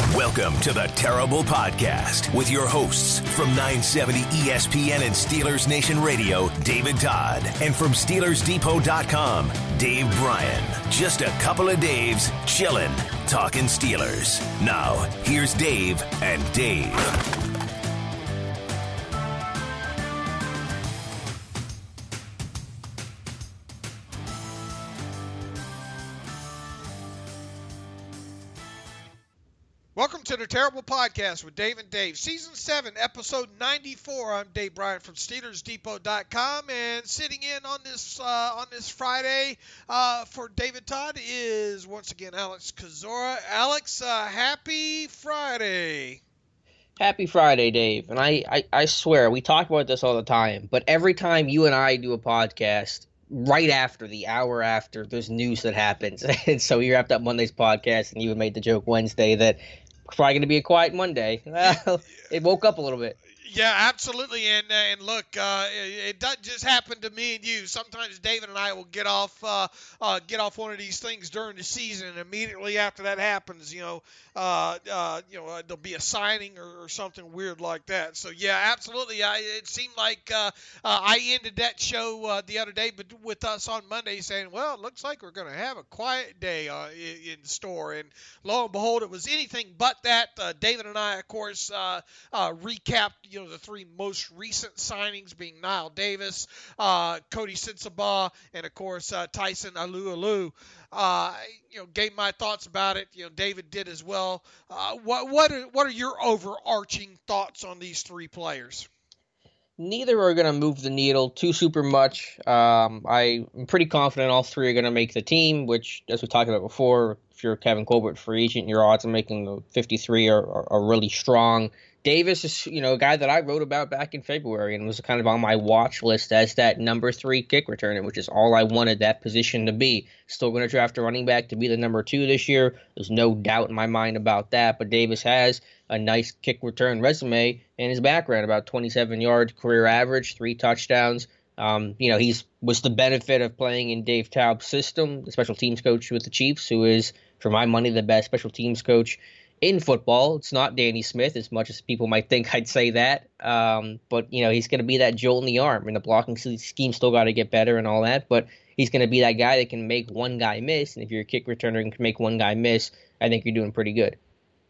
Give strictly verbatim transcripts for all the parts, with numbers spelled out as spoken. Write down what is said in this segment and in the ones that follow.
Welcome to the Terrible Podcast with your hosts from nine seventy E S P N and Steelers Nation Radio, David Todd, and from Steelers Depot dot com, Dave Bryan. Just a couple of Daves chillin', talking Steelers. Now, here's Dave and Dave. Welcome to the Terrible Podcast with Dave and Dave. Season seven, Episode ninety-four. I'm Dave Bryan from Steelers Depot dot com, and sitting in on this uh, on this Friday uh, for David Todd is once again Alex Kozora. Alex, uh, happy Friday. Happy Friday, Dave. And I, I, I swear, we talk about this all the time, but every time you and I do a podcast, right after, the hour after, there's news that happens. And so you wrapped up Monday's podcast, and you made the joke Wednesday that it's probably going to be a quiet Monday. Well, it woke up a little bit. Yeah, absolutely. And uh, and look, uh, it, it doesn't just happen to me and you. Sometimes David and I will get off uh, uh, get off one of these things during the season, and immediately after that happens, you know, uh, uh, you know, uh, there'll be a signing or, or something weird like that. So yeah, absolutely. I, it seemed like uh, uh, I ended that show uh, the other day, but with us on Monday saying, well, it looks like we're going to have a quiet day uh, in, in store, and lo and behold, it was anything but that. Uh, David and I, of course, uh, uh, recapped, you know, the three most recent signings being Knile Davis, uh, Cody Sensabaugh, and of course uh, Tyson Alualu. Uh, you know, gave my thoughts about it. You know, David did as well. Uh, what what are, what are your overarching thoughts on these three players? Neither are going to move the needle too super much. Um, I'm pretty confident all three are going to make the team, which, as we talked about before, if you're a Kevin Colbert free agent, your odds of making the fifty-three are, are, are really strong. Davis is, you know, a guy that I wrote about back in February and was kind of on my watch list as that number three kick returner, which is all I wanted that position to be. Still going to draft a running back to be the number two this year. There's no doubt in my mind about that, but Davis has a nice kick return resume in his background, about twenty-seven yard career average, three touchdowns. Um, you know, he's was the benefit of playing in Dave Taub's system, the special teams coach with the Chiefs, who is, for my money, the best special teams coach in football. It's not Danny Smith, as much as people might think I'd say that. Um, but, you know, he's going to be that jolt in the arm, and the blocking scheme still got to get better and all that. But he's going to be that guy that can make one guy miss. And if you're a kick returner and can make one guy miss, I think you're doing pretty good.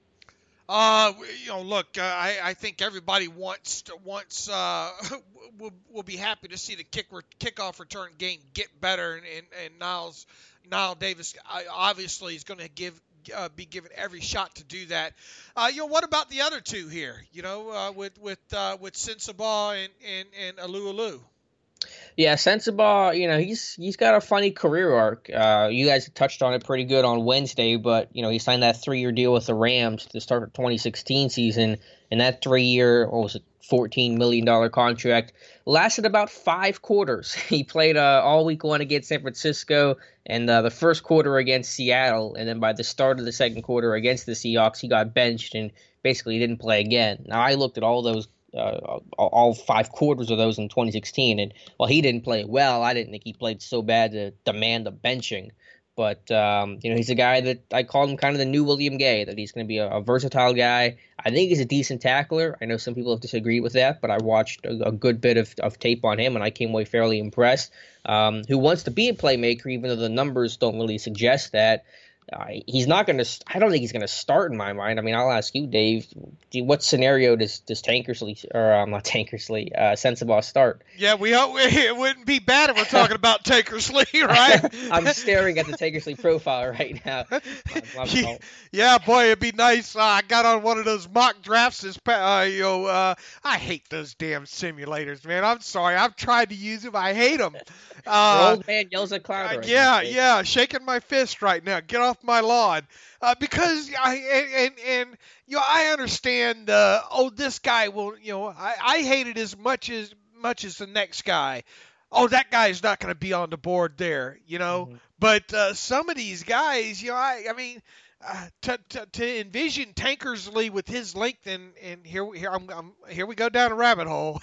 Uh, you know, look, uh, I, I think everybody wants to, wants uh, will will be happy to see the kick re- kickoff return game get better, and and, and Niles Knile Davis uh, obviously is going to give. Uh, be given every shot to do that. Uh, you know, what about the other two here? You know, uh, with with uh, with Sensabaugh and and and Alualu. Yeah, Sensabaugh, you know, he's he's got a funny career arc. Uh, you guys touched on it pretty good on Wednesday, but you know, he signed that three-year deal with the Rams to start the twenty sixteen season, and that three-year, what was it, fourteen million dollars contract lasted about five quarters. He played uh, all week one against San Francisco and uh, the first quarter against Seattle, and then by the start of the second quarter against the Seahawks, he got benched and basically didn't play again. Now, I looked at all those Uh, all five quarters of those in twenty sixteen, and while he didn't play well, I didn't think he played so bad to demand a benching. But um, you know, he's a guy that I called him kind of the new William Gay, that he's going to be a, a versatile guy. I think he's a decent tackler. I know some people have disagreed with that, but I watched a, a good bit of, of tape on him, and I came away fairly impressed. Um, who wants to be a playmaker, even though the numbers don't really suggest that. Uh, he's not going to – I don't think he's going to start in my mind. I mean, I'll ask you, Dave, do, what scenario does, does Tankersley – or um, not Tankersley, uh, Sensabaugh start? Yeah, we it wouldn't be bad if we're talking about Tankersley, right? I'm staring at the Tankersley profile right now. I'm, I'm, yeah, yeah, boy, it'd be nice. Uh, I got on one of those mock drafts. This, uh, you know, uh, I hate those damn simulators, man. I'm sorry. I've tried to use them. I hate them. Uh, old man yells at cloud. Uh, yeah, yeah, shaking my fist right now. Get off my lawn, uh, because I and, and and you know, I understand. Uh, oh, this guy will. You know, I, I hate it as much as much as the next guy. Oh, that guy's not going to be on the board there. You know, mm-hmm. But uh, some of these guys, you know, I I mean. Uh, to, to to envision Tankersley with his length, and, and here here I'm, I'm here we go down a rabbit hole.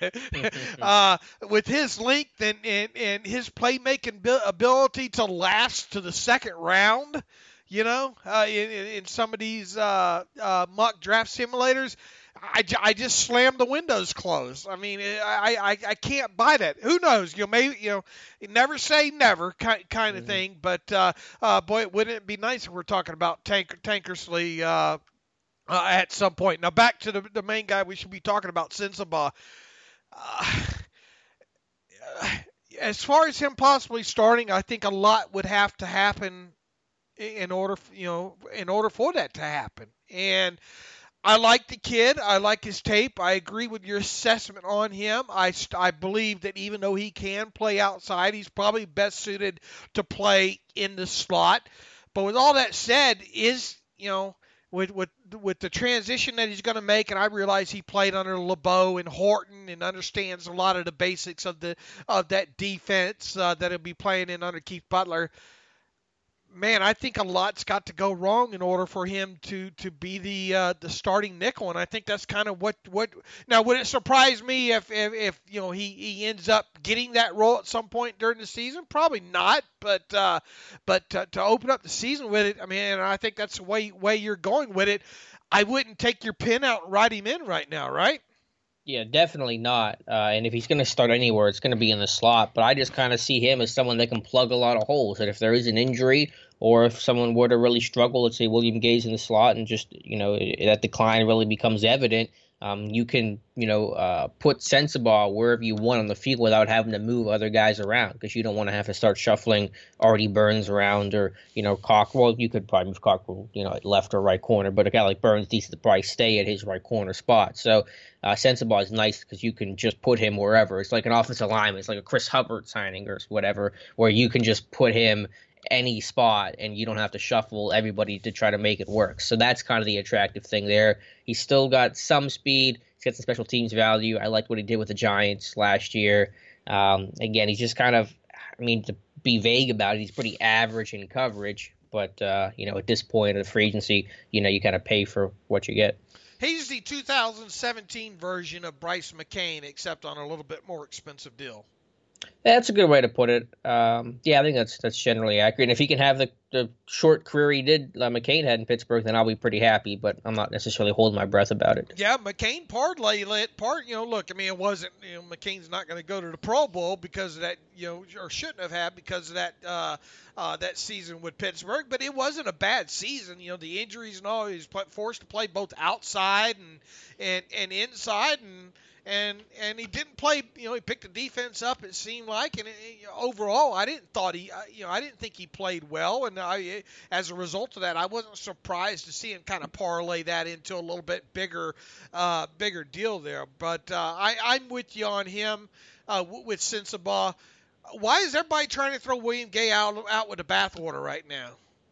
uh, with his length and, and, and his playmaking ability to last to the second round, you know, uh, in, in some of these uh, uh, mock draft simulators. I, I just slammed the windows closed. I mean, I, I, I can't buy that. Who knows? You know, maybe, you know, never say never kind, kind of mm-hmm. thing. But, uh, uh, boy, wouldn't it be nice if we're talking about Tank, Tankersley uh, uh, at some point. Now, back to the, the main guy we should be talking about, Sensabaugh. Uh, as far as him possibly starting, I think a lot would have to happen in order, you know, in order for that to happen. And I like the kid. I like his tape. I agree with your assessment on him. I, I believe that even though he can play outside, he's probably best suited to play in the slot. But with all that said, is, you know, with with with the transition that he's going to make, and I realize he played under LeBeau and Horton and understands a lot of the basics of the of that defense uh, that he'll be playing in under Keith Butler. Man, I think a lot's got to go wrong in order for him to, to be the uh, the starting nickel, and I think that's kind of what what. Now, would it surprise me if, if, if you know he, he ends up getting that role at some point during the season? Probably not, but uh, but to, to open up the season with it, I mean, and I think that's the way way you're going with it. I wouldn't take your pen out and write him in right now, right? Yeah, definitely not. Uh, and if he's going to start anywhere, it's going to be in the slot. But I just kind of see him as someone that can plug a lot of holes. And if there is an injury, or if someone were to really struggle, let's say William Gay's in the slot, and just, you know, that decline really becomes evident, um, you can, you know, uh, put Sensabaugh wherever you want on the field without having to move other guys around, because you don't want to have to start shuffling Artie Burns around, or, you know, Cockrell. You could probably move Cockrell, you know, at left or right corner, but a guy like Burns needs to probably stay at his right corner spot. So uh, Sensabaugh is nice because you can just put him wherever. It's like an offensive lineman. It's like a Chris Hubbard signing or whatever, where you can just put him any spot and you don't have to shuffle everybody to try to make it work. So that's kind of the attractive thing there. He's still got some speed. He's got some special teams value. I liked what he did with the Giants last year. Um, again, he's just kind of, I mean, to be vague about it, he's pretty average in coverage. But, uh, you know, at this point of the free agency, you know, you kind of pay for what you get. He's the two thousand seventeen version of Bryce McCain, except on a little bit more expensive deal. That's a good way to put it. Um, yeah, I think that's that's generally accurate. And if he can have the, the short career he did, uh, McCain had in Pittsburgh, then I'll be pretty happy. But I'm not necessarily holding my breath about it. Yeah, McCain parlay lit part. You know, look, I mean, it wasn't. You know, McCain's not going to go to the Pro Bowl because of that. You know, or shouldn't have had because of that uh, uh, that season with Pittsburgh. But it wasn't a bad season. You know, the injuries and all. He was forced to play both outside and and and inside and. And and he didn't play, you know, he picked the defense up, it seemed like, and it, you know, overall, I didn't thought he, you know, I didn't think he played well, and I, as a result of that, I wasn't surprised to see him kind of parlay that into a little bit bigger, uh, bigger deal there. But uh, I, I'm with you on him uh, with Sensabaugh. Why is everybody trying to throw William Gay out out with the bathwater right now?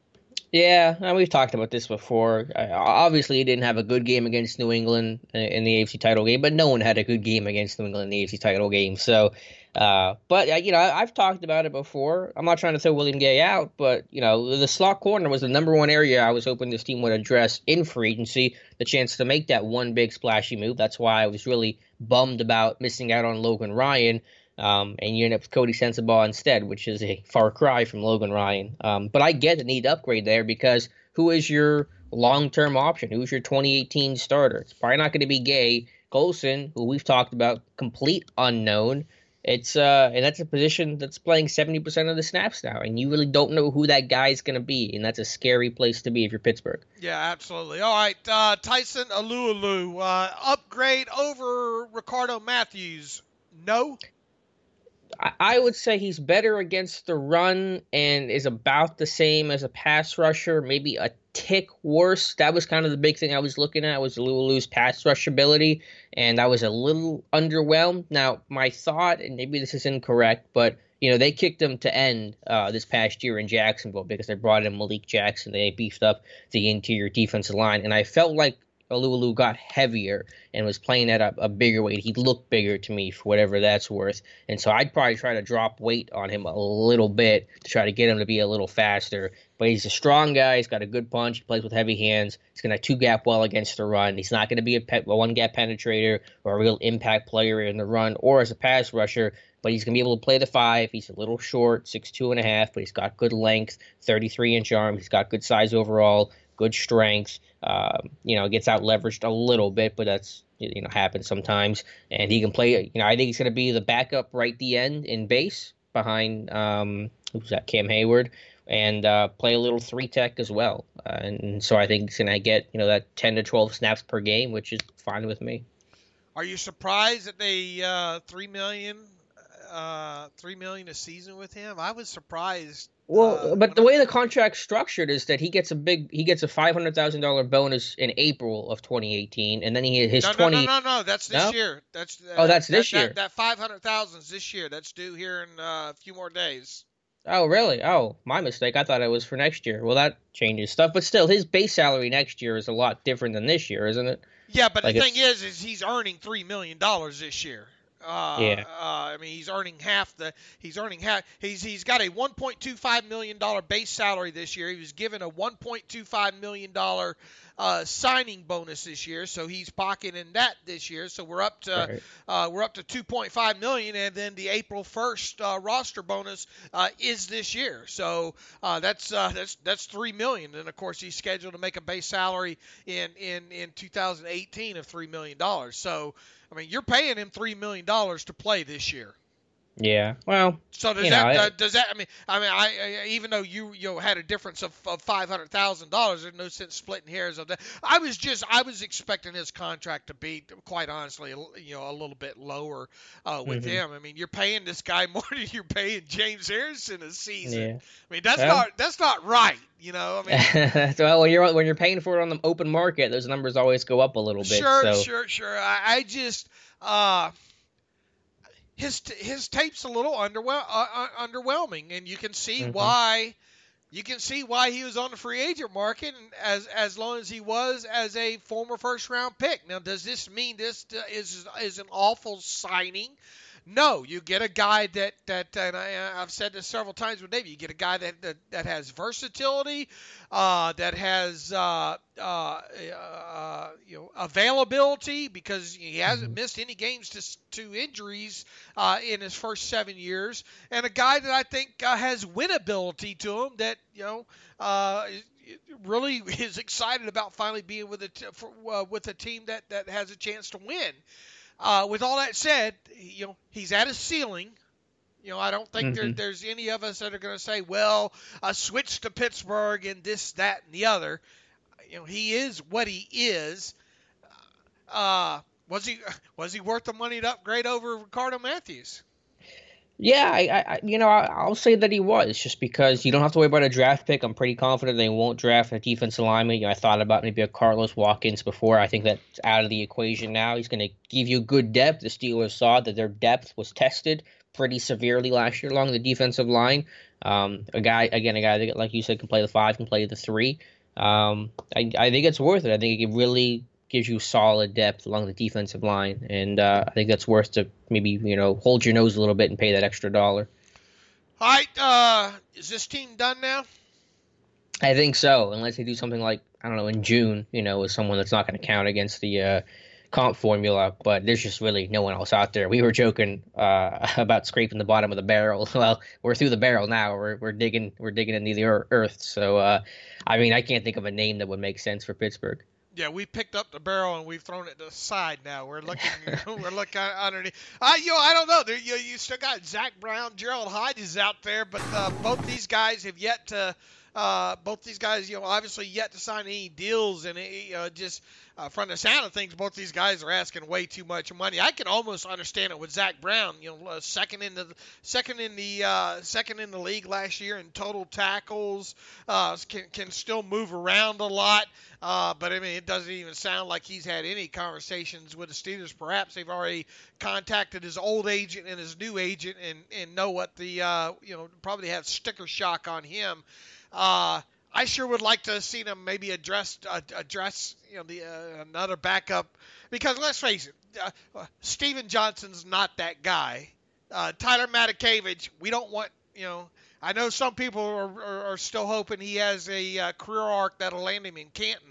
Yeah, and we've talked about this before. Uh, obviously, he didn't have a good game against New England in the A F C title game, but no one had a good game against New England in the A F C title game. So, uh, but, uh, you know, I, I've talked about it before. I'm not trying to throw William Gay out, but, you know, the slot corner was the number one area I was hoping this team would address in free agency, the chance to make that one big splashy move. That's why I was really bummed about missing out on Logan Ryan. Um, and you end up with Cody Sensabaugh instead, which is a far cry from Logan Ryan. Um, but I get the need to upgrade there because who is your long-term option? Who's your twenty eighteen starter? It's probably not going to be Gay. Golson, who we've talked about, complete unknown. It's uh, and that's a position that's playing seventy percent of the snaps now, and you really don't know who that guy is going to be, and that's a scary place to be if you're Pittsburgh. Yeah, absolutely. All right, uh, Tyson Alualu, uh, upgrade over Ricardo Matthews? No. I would say he's better against the run and is about the same as a pass rusher, maybe a tick worse. That was kind of the big thing I was looking at, was Alualu's pass rush ability, and I was a little underwhelmed. Now, my thought, and maybe this is incorrect, but you know, they kicked him to end uh, this past year in Jacksonville because they brought in Malik Jackson. They beefed up the interior defensive line, and I felt like Alualu got heavier and was playing at a, a bigger weight. He looked bigger to me, for whatever that's worth. And so I'd probably try to drop weight on him a little bit to try to get him to be a little faster. But he's a strong guy. He's got a good punch. He plays with heavy hands. He's going to two-gap well against the run. He's not going to be a, pe- a one-gap penetrator or a real impact player in the run or as a pass rusher. but he's going to be able to play the five. He's a little short, six two and a half, but he's got good length, thirty-three inch arm. He's got good size overall, good strength. Um, you know, gets out leveraged a little bit, but that's, you know, happens sometimes. And he can play, you know, I think he's going to be the backup right the end in base behind, um, who's that, Cam Hayward, and uh, play a little three tech as well. Uh, and so I think he's going to get, you know, that ten to twelve snaps per game, which is fine with me. Are you surprised that they uh, three million, uh, three million a season with him? I was surprised. Well, uh, but the I... way the contract's structured is that he gets a big, he gets a five hundred thousand dollar bonus in April of twenty eighteen, and then he his no, twenty. No, no, no, no, that's this no? year. That's uh, oh, that's this that, year. That, that five hundred thousand is this year. That's due here in uh, a few more days. Oh, really? Oh, my mistake. I thought it was for next year. Well, that changes stuff, but still, his base salary next year is a lot different than this year, isn't it? Yeah, but like the thing is, is he's earning three million dollars this year. Uh, yeah. Uh, I mean, he's earning half the. He's earning half. He's he's got a one point two five million dollar base salary this year. He was given a one point two five million dollar uh, signing bonus this year, so he's pocketing that this year. So we're up to Right. uh, we're up to two point five million, and then the April first uh, roster bonus uh, is this year. So uh, that's uh, that's that's three million, and of course he's scheduled to make a base salary in in in two thousand eighteen of three million dollars. So I mean, you're paying him three million dollars to play this year. Yeah. Well. So does you that know, uh, I, does that? I mean, I mean, I, I even though you you know, had a difference of, of five hundred thousand dollars, there's no sense splitting hairs of that. I was just I was expecting his contract to be, quite honestly, you know, a little bit lower uh, with mm-hmm. him. I mean, you're paying this guy more than you're paying James Harrison a season. Yeah. I mean, that's well, not that's not right. You know, I mean, well, when you're when you're paying for it on the open market, those numbers always go up a little bit. Sure, so. sure, sure. I, I just. Uh, His his tape's a little underwhel- uh, uh, underwhelming, and you can see mm-hmm. why. You can see why he was on the free agent market as as long as he was as a former first round pick. Now, does this mean this is is an awful signing? No, you get a guy that that and I, I've said this several times with Dave. You get a guy that that, that has versatility, uh, that has uh, uh, uh, you know availability because he hasn't mm-hmm. missed any games to to injuries uh, in his first seven years, and a guy that I think uh, has winnability to him that you know. Uh, really is excited about finally being with a t- for, uh, with a team that, that has a chance to win. Uh, with all that said, you know, he's at his ceiling. You know, I don't think mm-hmm. there, there's any of us that are going to say, well, I switched to Pittsburgh and this, that, and the other. You know, he is what he is. Uh, was he was he worth the money to upgrade over Ricardo Matthews? Yeah, I, I you know, I'll say that he was, just because you don't have to worry about a draft pick. I'm pretty confident they won't draft a defensive lineman. You know, I thought about maybe a Carlos Watkins before. I think that's out of the equation now. He's going to give you good depth. The Steelers saw that their depth was tested pretty severely last year along the defensive line. Um, a guy, again, a guy that, like you said, can play the five, can play the three. Um, I, I think it's worth it. I think it really gives you solid depth along the defensive line, and uh, I think that's worth to maybe, you know, hold your nose a little bit and pay that extra dollar. All right, uh, is this team done now? I think so, unless they do something like, I don't know, in June, you know, with someone that's not going to count against the uh, comp formula, but there's just really no one else out there. We were joking uh, about scraping the bottom of the barrel. Well, we're through the barrel now. We're we're digging we're digging into the earth. So, uh, I mean, I can't think of a name that would make sense for Pittsburgh. Yeah, we picked up the barrel and we've thrown it to the side now. We're looking, we're looking underneath. I, you know, I don't know. There, you, you still got Zach Brown, Gerald Hodges out there, but uh, both these guys have yet to. Uh, both these guys, you know, obviously yet to sign any deals, and it, uh, just uh, from the sound of things, both these guys are asking way too much money. I can almost understand it with Zach Brown, you know, uh, second in the second in the uh, second in the league last year in total tackles, uh, can can still move around a lot. Uh, but I mean, it doesn't even sound like he's had any conversations with the Steelers. Perhaps they've already contacted his old agent and his new agent, and and know what the uh, you know probably have sticker shock on him. Uh, I sure would like to have seen him maybe address uh, address you know the uh, another backup, because let's face it, uh, uh, Steven Johnson's not that guy. Uh, Tyler Matakevich, we don't want you know. I know some people are, are, are still hoping he has a uh, career arc that'll land him in Canton.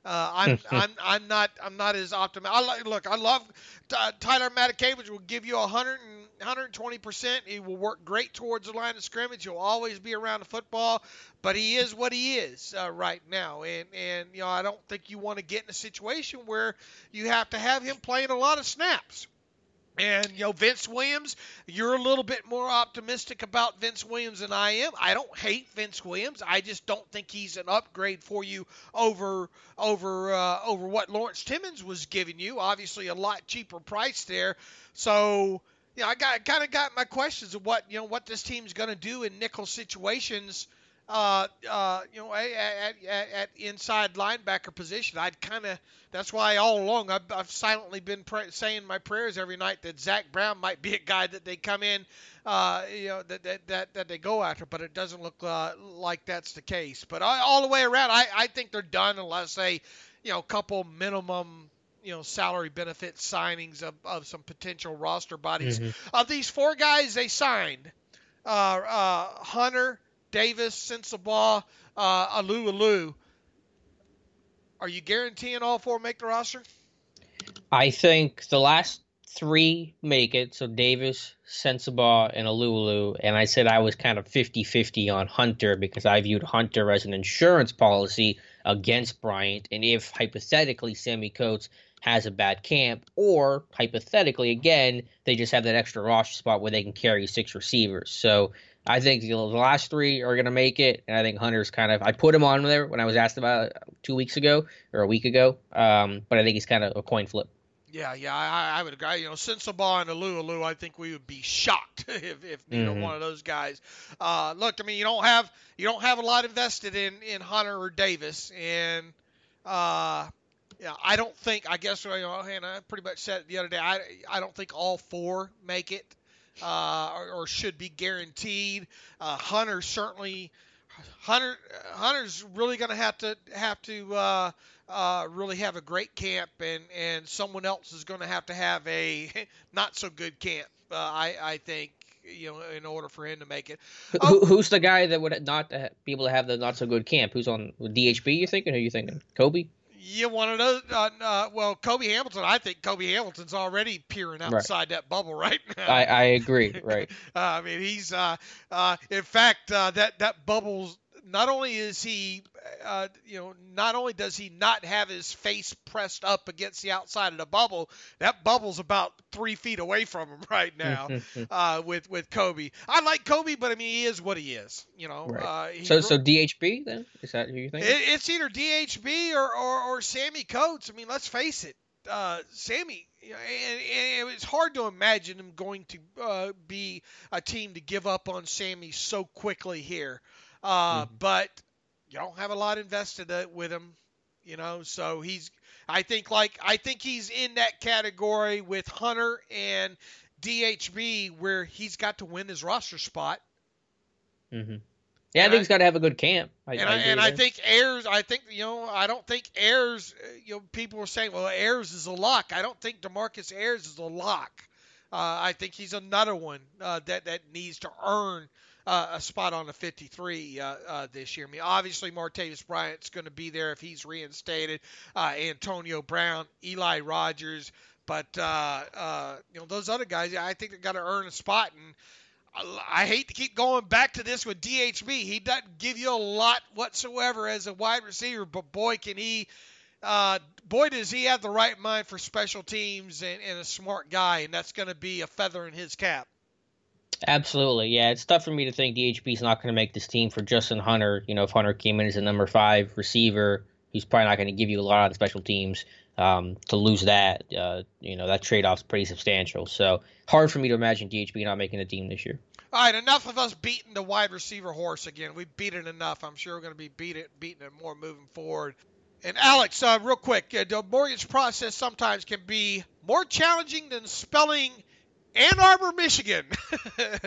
Uh, I'm I'm I'm not I'm not as optimistic. I like, look, I love uh, Tyler Matakevich will give you one hundred and one hundred twenty percent. He will work great towards the line of scrimmage. He'll always be around the football, but he is what he is uh, right now. And and you know, I don't think you want to get in a situation where you have to have him playing a lot of snaps. And, you know, Vince Williams, you're a little bit more optimistic about Vince Williams than I am. I don't hate Vince Williams. I just don't think he's an upgrade for you over over uh, over what Lawrence Timmons was giving you. Obviously, a lot cheaper price there. So, you know, I got kind of got my questions of what, you know, what this team's going to do in nickel situations. Uh, uh, you know, at, at, at inside linebacker position, I'd kind of, that's why all along I've, I've silently been pray, saying my prayers every night that Zach Brown might be a guy that they come in, uh, you know, that, that, that, that they go after, but it doesn't look uh, like that's the case. But all, all the way around, I, I think they're done unless they, you know, a couple minimum, you know, salary benefit signings of, of some potential roster bodies. Mm-hmm. Of these four guys they signed, uh, uh, Hunter, Davis, Sensabaugh, uh, Alualu. Are you guaranteeing all four make the roster? I think the last three make it. So Davis, Sensabaugh, and Alualu. And I said I was kind of fifty-fifty on Hunter because I viewed Hunter as an insurance policy against Bryant. And if hypothetically Sammy Coates has a bad camp, or hypothetically, again, they just have that extra roster spot where they can carry six receivers. So I think you know, the last three are going to make it, and I think Hunter's kind of – I put him on there when I was asked about it two weeks ago or a week ago, um, but I think he's kind of a coin flip. Yeah, yeah, I, I would agree. You know, Sensabaugh and Alualu, I think we would be shocked if, if neither mm-hmm. one of those guys. Uh, look, I mean, you don't have you don't have a lot invested in, in Hunter or Davis, and uh, yeah, I don't think – I guess you know, and I pretty much said it the other day. I I don't think all four make it. Uh, or, or should be guaranteed. Uh, Hunter certainly, Hunter, Hunter's really going to have to have to uh, uh, really have a great camp, and, and someone else is going to have to have a not so good camp. Uh, I I think you know in order for him to make it. Oh, Who, who's the guy that would not be able to have the not so good camp? Who's on D H B? You thinking? Who are you thinking? Kobe? You want to know? Uh, uh, well, Kobe Hamilton. I think Kobe Hamilton's already peering outside right. that bubble right now. I, I agree. Right. uh, I mean, he's. Uh, uh, in fact, uh, that that bubble's. Not only is he, uh, you know, not only does he not have his face pressed up against the outside of the bubble, that bubble's about three feet away from him right now. uh, with with Kobe, I like Kobe, but I mean, he is what he is. You know. Right. Uh, so so D H B then is that who you think? It, it's either D H B or, or or Sammy Coates. I mean, let's face it, uh, Sammy. You know, and, and it's hard to imagine him going to uh, be a team to give up on Sammy so quickly here. Uh, mm-hmm. But you don't have a lot invested with him, you know. So he's, I think, like I think he's in that category with Hunter and D H B, where he's got to win his roster spot. Mm-hmm. Yeah, and I think I, he's got to have a good camp. I, and I, I and I think Ayers, I think you know, I don't think Ayers. You know, people are saying, well, Ayers is a lock. I don't think DeMarcus Ayers is a lock. Uh, I think he's another one uh, that that needs to earn. Uh, a spot on the fifty-three uh, uh, this year. I mean, obviously, Martavis Bryant's going to be there if he's reinstated. Uh, Antonio Brown, Eli Rogers, but uh, uh, you know those other guys. I think they got to earn a spot. And I, I hate to keep going back to this with D H B. He doesn't give you a lot whatsoever as a wide receiver, but boy, can he. Uh, boy, does he have the right mind for special teams and, and a smart guy, and that's going to be a feather in his cap. Absolutely, yeah. It's tough for me to think D H B's not going to make this team for Justin Hunter. You know, if Hunter came in as a number five receiver, he's probably not going to give you a lot on the special teams. Um, to lose that, uh, you know, that trade-off's pretty substantial. So hard for me to imagine D H B not making a team this year. All right, enough of us beating the wide receiver horse again. We beat it enough. I'm sure we're going to be beat it, beating it more moving forward. And Alex, uh, real quick, uh, the mortgage process sometimes can be more challenging than spelling Ann Arbor, Michigan.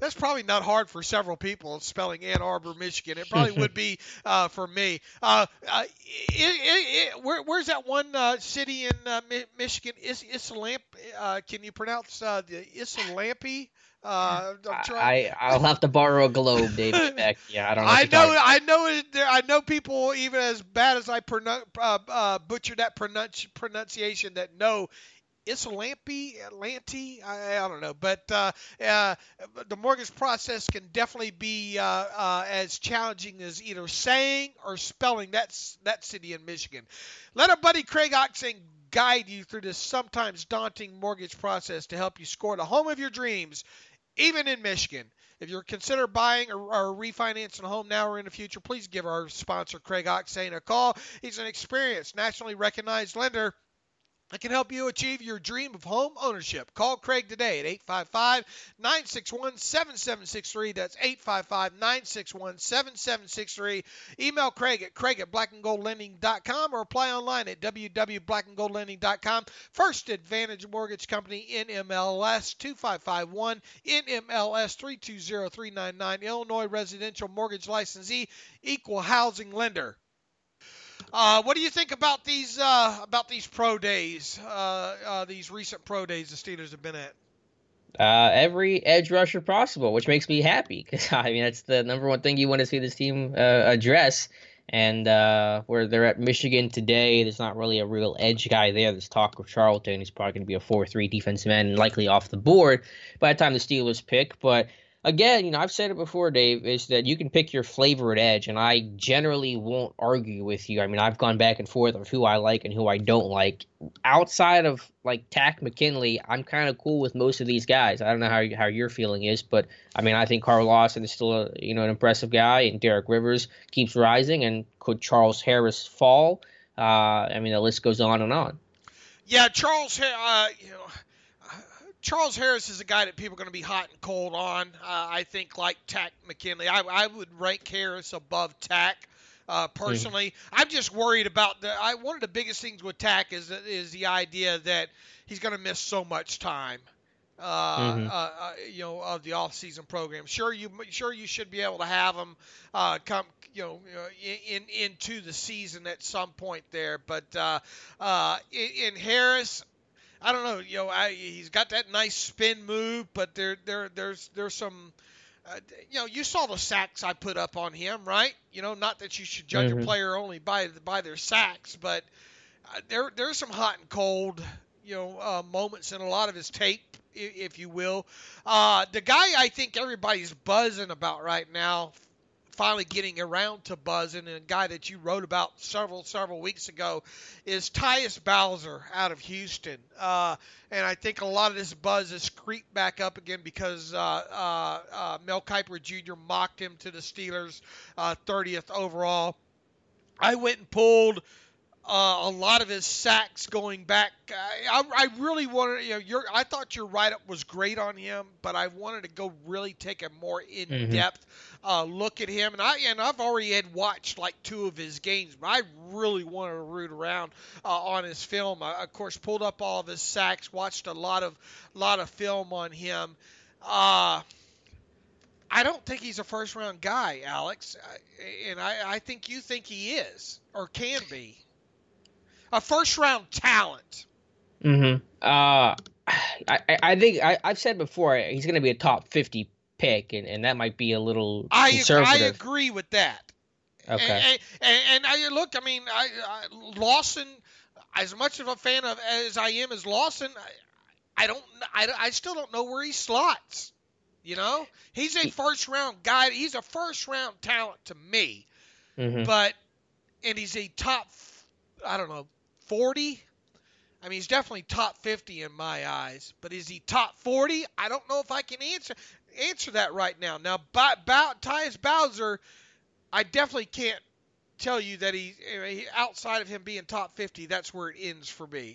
That's probably not hard for several people spelling Ann Arbor, Michigan. It probably would be uh, for me. Uh, uh, it, it, it, where, where's that one uh, city in uh, Mi- Michigan? Is Ysalamp? Uh, can you pronounce uh, the Ysalampi? Uh, I I'll have to borrow a globe, David. Back. Yeah, I don't know. I know. I know. It, I know people even as bad as I pronounce uh, uh, butcher that pronunci- pronunciation that know Ysalampi, Atlanti, I, I don't know, but uh, uh, the mortgage process can definitely be uh, uh, as challenging as either saying or spelling that that city in Michigan. Let our buddy Craig Oxen guide you through this sometimes daunting mortgage process to help you score the home of your dreams, even in Michigan. If you're consider buying or, or refinancing a home now or in the future, please give our sponsor Craig Oxen a call. He's an experienced, nationally recognized lender that can help you achieve your dream of home ownership. Call Craig today at eight five five, nine six one, seven seven six three. That's eight five five, nine six one, seven seven six three. Email Craig at craig at black and gold lending dot com or apply online at w w w dot black and gold lending dot com. First Advantage Mortgage Company, N M L S two five five one, N M L S three two zero three nine nine, Illinois Residential Mortgage Licensee, Equal Housing Lender. Uh, what do you think about these uh, about these pro days, uh, uh, these recent pro days the Steelers have been at? Uh, every edge rusher possible, which makes me happy because I mean that's the number one thing you want to see this team uh, address. And uh, where they're at Michigan today, there's not really a real edge guy there. There's talk of Charlton. He's probably going to be a four three defensive end and likely off the board by the time the Steelers pick. But again, you know, I've said it before, Dave, is that you can pick your favorite edge, and I generally won't argue with you. I mean, I've gone back and forth of who I like and who I don't like. Outside of, like, Takk McKinley, I'm kind of cool with most of these guys. I don't know how how your feeling is, but, I mean, I think Carl Lawson is still, a, you know, an impressive guy, and Derek Rivers keeps rising, and could Charles Harris fall? Uh, I mean, the list goes on and on. Yeah, Charles, uh, you know, Charles Harris is a guy that people are going to be hot and cold on. Uh, I think like Takk McKinley. I, I would rank Harris above Takk uh, personally. Mm-hmm. I'm just worried about the. I one of the biggest things with Takk is is the idea that he's going to miss so much time. Uh, mm-hmm. uh, uh, you know, of the off-season program. Sure, you sure you should be able to have him uh, come, you know, in, in into the season at some point there. But uh, uh, in, in Harris, I don't know, you know, I, he's got that nice spin move, but there, there, there's, there's some, uh, you know, you saw the sacks I put up on him, right? You know, not that you should judge mm-hmm. a player only by by their sacks, but uh, there, there's some hot and cold, you know, uh, moments in a lot of his tape, if, if you will. Uh, the guy I think everybody's buzzing about right now, finally getting around to buzzing, and a guy that you wrote about several, several weeks ago is Tyus Bowser out of Houston. Uh, and I think a lot of this buzz has creeped back up again because uh, uh, uh, Mel Kiper Junior mocked him to the Steelers uh, thirtieth overall. I went and pulled Uh, a lot of his sacks going back. I, I really wanted, you know, your I thought your write-up was great on him, but I wanted to go really take a more in-depth mm-hmm. uh, look at him. And I and I've already had watched like two of his games, but I really wanted to root around uh, on his film. I, of course, pulled up all of his sacks, watched a lot of lot of film on him. Uh, I don't think he's a first-round guy, Alex, and I, I think you think he is or can be. A first-round talent. Mm-hmm. Uh, I, I think I, I've said before he's going to be a top fifty pick, and, and that might be a little I, conservative. I agree with that. Okay. And, and, and I look, I mean, I, I, Lawson, as much of a fan of as I am as Lawson, I, I don't, I, I still don't know where he slots. You know, he's a first-round guy. He's a first-round talent to me, mm-hmm. but and he's a top, I don't know. forty? I mean, he's definitely top fifty in my eyes. But is he top forty? I don't know if I can answer answer that right now. Now, Bow, Bow, Tyus Bowser, I definitely can't tell you that he, outside of him being top fifty, that's where it ends for me.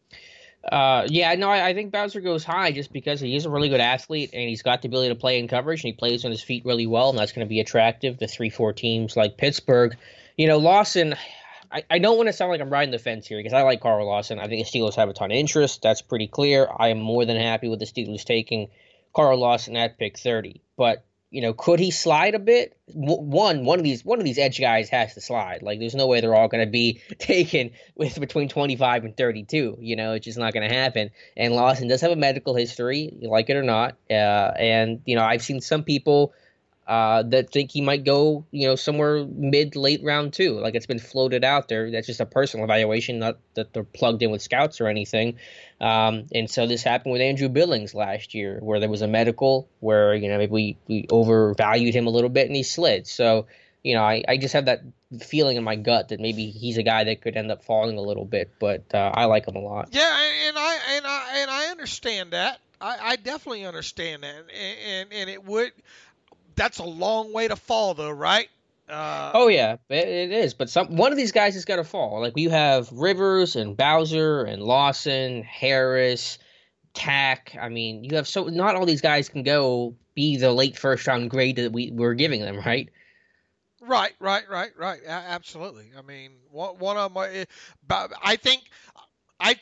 Uh, yeah, no, I, I think Bowser goes high just because he is a really good athlete, and he's got the ability to play in coverage, and he plays on his feet really well, and that's going to be attractive to three four teams like Pittsburgh. You know, Lawson, I, I don't want to sound like I'm riding the fence here because I like Carl Lawson. I think the Steelers have a ton of interest. That's pretty clear. I am more than happy with the Steelers taking Carl Lawson at pick thirty. But, you know, could he slide a bit? One, one of these, one of these edge guys has to slide. Like, there's no way they're all going to be taken with between twenty-five and thirty-two. You know, it's just not going to happen. And Lawson does have a medical history, you like it or not. Uh, and, you know, I've seen some people uh, that think he might go, you know, somewhere mid, late round two. Like, it's been floated out there. That's just a personal evaluation, not that they're plugged in with scouts or anything. Um, and so this happened with Andrew Billings last year, where there was a medical where, you know, maybe we, we overvalued him a little bit and he slid. So, you know, I, I just have that feeling in my gut that maybe he's a guy that could end up falling a little bit, but uh, I like him a lot. Yeah, and I and I and I understand that. I, I definitely understand that, and, and and it would. That's a long way to fall, though, right? Uh, oh yeah, it, it is. But some one of these guys has got to fall. Like you have Rivers and Bowser and Lawson, Harris, Tack. I mean, you have so not all these guys can go be the late first round grade that we we're giving them, right? Right, right, right, right. A- absolutely. I mean, one, one of my, but I think, I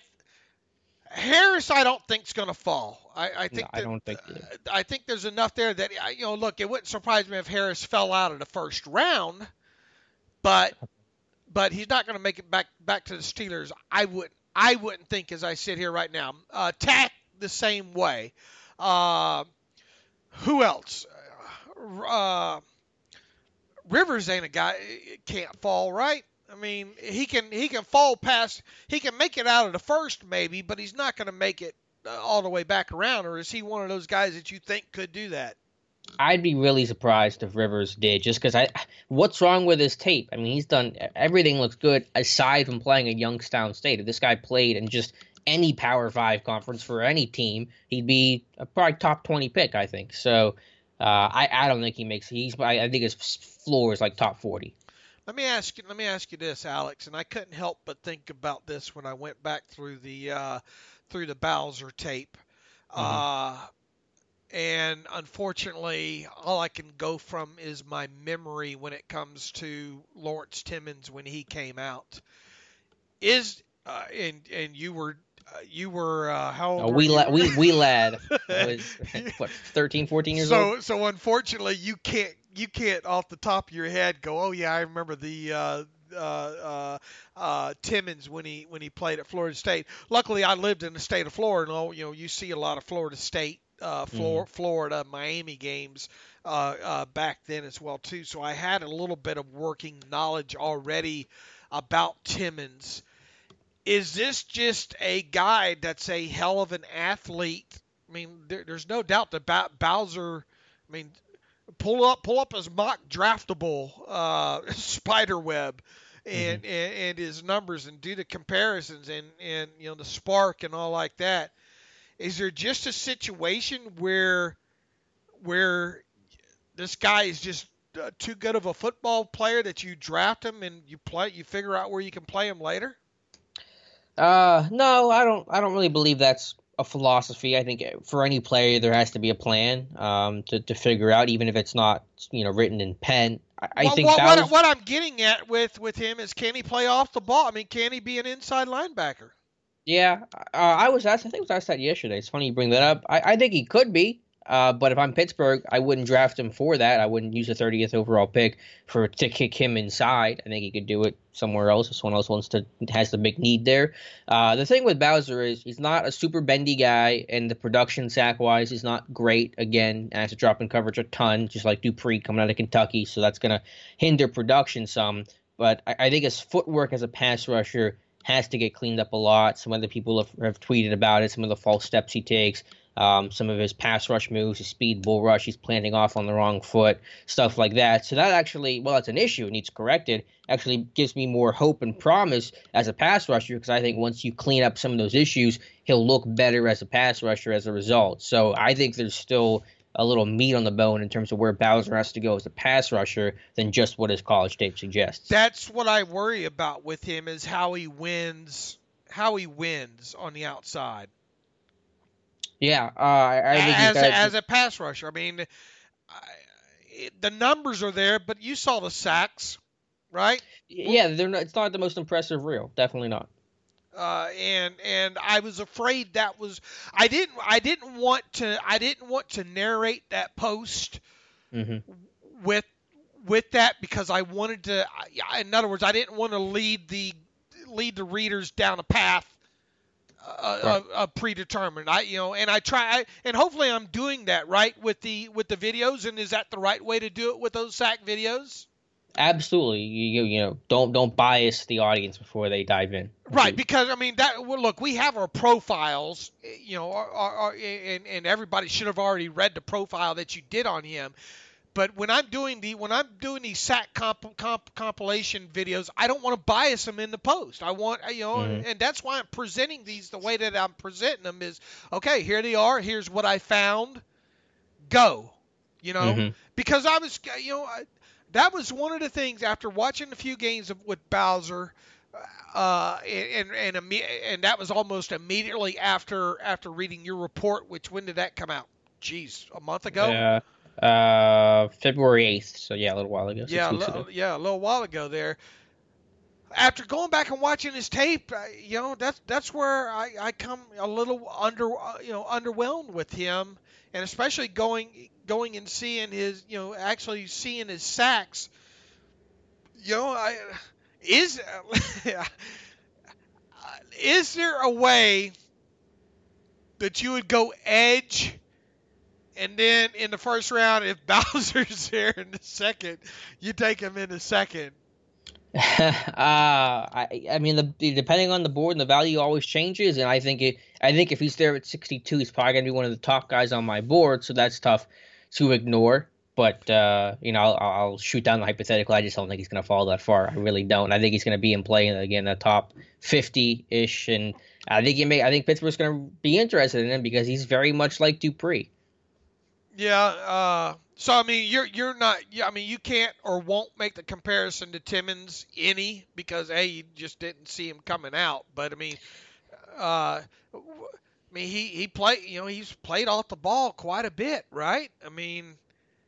Harris, I don't think is going to fall. I, I think. No, I that, don't think. Uh, I think there's enough there that you know. Look, it wouldn't surprise me if Harris fell out of the first round, but but he's not going to make it back back to the Steelers. I wouldn't. I wouldn't think as I sit here right now. Uh, Tack the same way. Uh, who else? Uh, Rivers ain't a guy can't fall, right? I mean, he can he can fall past, he can make it out of the first maybe, but he's not going to make it uh, all the way back around. Or is he one of those guys that you think could do that? I'd be really surprised if Rivers did, just because I. What's wrong with his tape? I mean, he's done everything looks good aside from playing at Youngstown State. If this guy played in just any Power Five conference for any team, he'd be a probably top twenty pick, I think. So uh, I I don't think he makes. He's I, I think his floor is like top forty. Let me ask you. Let me ask you this, Alex, and I couldn't help but think about this when I went back through the uh, through the Bowser tape. Mm-hmm. Uh, and unfortunately, all I can go from is my memory when it comes to Lawrence Timmons when he came out. Is uh, and and you were uh, you were uh, how old? Oh, were we you? la- we we lad was what thirteen, fourteen years so, old. So unfortunately, you can't you can't off the top of your head go, oh yeah, I remember the uh, uh, uh, uh, Timmons when he when he played at Florida State. Luckily, I lived in the state of Florida, and you know you see a lot of Florida State, uh, Flor- mm. Florida, Miami games uh, uh, back then as well too. So I had a little bit of working knowledge already about Timmons. Is this just a guy that's a hell of an athlete? I mean, there, there's no doubt that Bowser. I mean. Pull up, pull up his mock draftable uh, spider web, and, mm-hmm. and and his numbers, and do the comparisons, and, and you know the spark and all like that. Is there just a situation where where this guy is just uh, too good of a football player that you draft him and you play, you figure out where you can play him later? Uh, no, I don't. I don't really believe that's a philosophy. I think for any player there has to be a plan um, to to figure out, even if it's not you know written in pen. I, I well, think what, that what, was, what I'm getting at with with him is, can he play off the ball? I mean, can he be an inside linebacker? Yeah, uh, I was asked. I think I was asked that yesterday. It's funny you bring that up. I, I think he could be. Uh, but if I'm Pittsburgh, I wouldn't draft him for that. I wouldn't use the thirtieth overall pick for to kick him inside. I think he could do it somewhere else if someone else wants to has the big need there. Uh, the thing with Bowser is he's not a super bendy guy, and the production sack wise is not great. Again, has to drop in coverage a ton, just like Dupree coming out of Kentucky, so that's going to hinder production some. But I, I think his footwork as a pass rusher has to get cleaned up a lot. Some other people have, have tweeted about it. Some of the false steps he takes. Um, some of his pass rush moves, his speed bull rush, he's planting off on the wrong foot, stuff like that. So that actually, well, it's an issue. It needs corrected. Actually gives me more hope and promise as a pass rusher, because I think once you clean up some of those issues, he'll look better as a pass rusher as a result. So I think there's still a little meat on the bone in terms of where Bowser has to go as a pass rusher than just what his college tape suggests. That's what I worry about with him, is how he wins, how he wins on the outside. Yeah, uh, I, I think as, as, as a pass rusher. I mean, I, it, the numbers are there, but you saw the sacks, right? Yeah, they're not, it's not the most impressive reel. Definitely not. Uh, and and I was afraid that was I didn't I didn't want to I didn't want to narrate that post Mm-hmm. with with that because I wanted to. In other words, I didn't want to lead the lead the readers down a path uh, Right. uh, uh, predetermined. I you know, and I try, I, and hopefully I'm doing that right with the with the videos. And is that the right way to do it with those sack videos? Absolutely. You, you you know don't don't bias the audience before they dive in. Right, because I mean that. Well, look, we have our profiles, you know, our, our, our, and and everybody should have already read the profile that you did on him. But when I'm doing the when I'm doing these sack comp, comp, compilation videos, I don't want to bias them in the post. I want you know, Mhm. and that's why I'm presenting these the way that I'm presenting them is okay. Here they are. Here's what I found. Go, you know, Mhm. because I was you know I, that was one of the things after watching a few games of, with Bowser. Uh, and and and, and that was almost immediately after after reading your report. Which when did that come out? Jeez, a month ago. Yeah. Uh, February eighth. So yeah, a little while ago. Six Yeah, a weeks li- ago. yeah, a little while ago there. After going back and watching his tape, uh, you know, that's that's where I, I come a little under uh, you know underwhelmed with him, and especially going going and seeing his you know actually seeing his sacks. You know, I is is there a way that you would go edge? And then in the first round, if Bowser's there in the second, you take him in the second. uh, I I mean, the depending on the board and the value always changes, and I think it. I think if he's there at sixty-two, he's probably gonna be one of the top guys on my board. So that's tough to ignore. But uh, you know, I'll, I'll shoot down the hypothetical. I just don't think he's gonna fall that far. I really don't. I think he's gonna be in play again, the top fifty-ish, and I think he may. I think Pittsburgh's gonna be interested in him because he's very much like Dupree. Yeah. Uh, so I mean, you're you're not. Yeah, I mean, you can't or won't make the comparison to Timmons any because a you just didn't see him coming out. But I mean, uh, I mean he he played. You know, he's played off the ball quite a bit, right? I mean.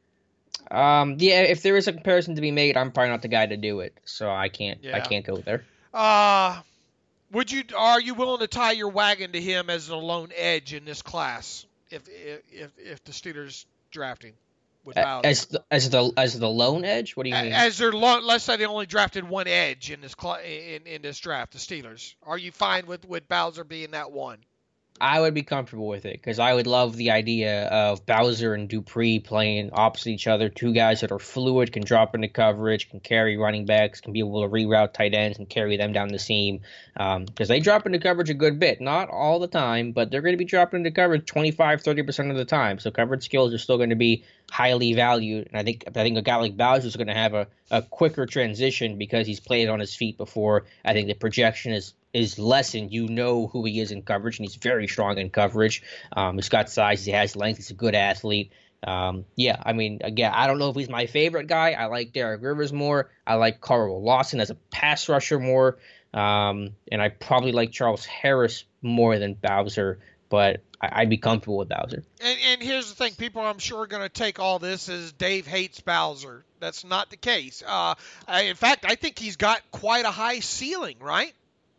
Um, yeah, if there is a comparison to be made, I'm probably not the guy to do it, so I can't. I Yeah. can't go there. Uh, would you? Are you willing to tie your wagon to him as a lone edge in this class if if if the Steelers draft him with Bowser? As the, as the as the lone edge, what do you mean? As their lo- let's say they only drafted one edge in this cl- in in this draft, the Steelers. Are you fine with with Bowser being that one? I would be comfortable with it because I would love the idea of Bowser and Dupree playing opposite each other. Two guys that are fluid, can drop into coverage, can carry running backs, can be able to reroute tight ends and carry them down the seam. Because um, they drop into coverage a good bit. Not all the time, but they're going to be dropping into coverage twenty-five, thirty percent of the time. So coverage skills are still going to be highly valued. And I think I think a guy like Bowser is going to have a, a quicker transition because he's played on his feet before. I think the projection is is lessened. You know who he is in coverage, and he's very strong in coverage. Um, he's got size, he has length, he's a good athlete. Um, yeah, I mean, again, I don't know if he's my favorite guy. I like Derek Rivers more. I like Carl Lawson as a pass rusher more. Um, and I probably like Charles Harris more than Bowser, but I, I'd be comfortable with Bowser. And, and here's the thing: people, I'm sure, are going to take all this as Dave hates Bowser. That's not the case. Uh, I, in fact, I think he's got quite a high ceiling, right?